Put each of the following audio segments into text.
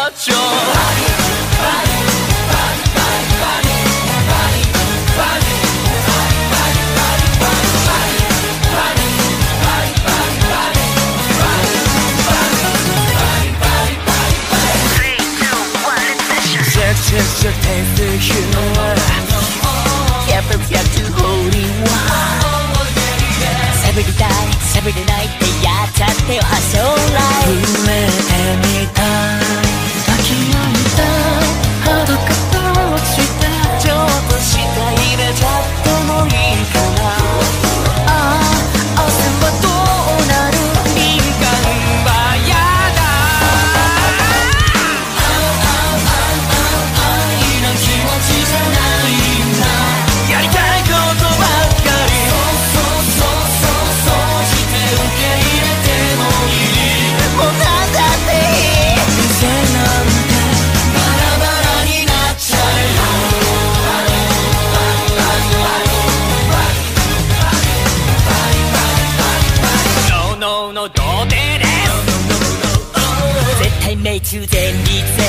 ッチョJust taste the humor. Careful, you have to hold it one. Saturday night, Saturday night. でやっちゃってよ、発症ライブ。夢みたい。抱き合いたい。裸としてちょっと下入れちゃってもいいかな。ああ、明日はどうなる？敏感はやだ。やりたいことばっかりそうして受け入れてもいいもうなんだっていい店なんてバラバラになっちゃえよ No, no, no 童貞です絶対命中全力で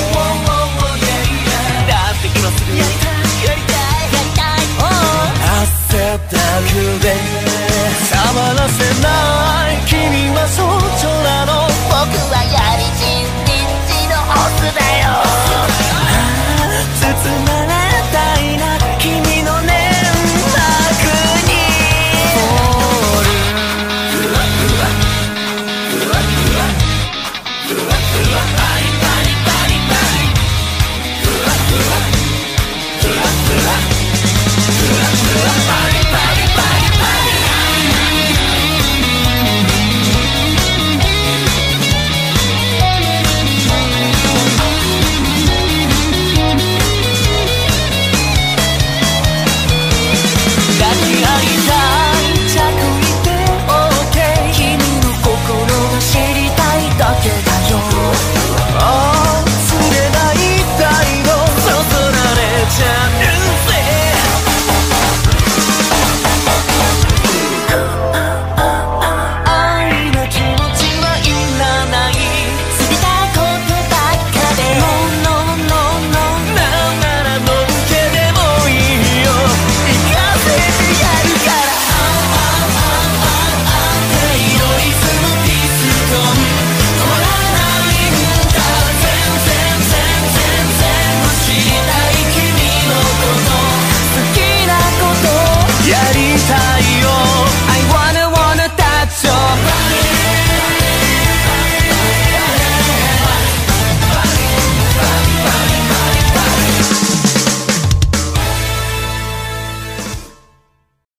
だって今すぐやりたい汗だくで触らせない君はそうちょなの僕はやりたい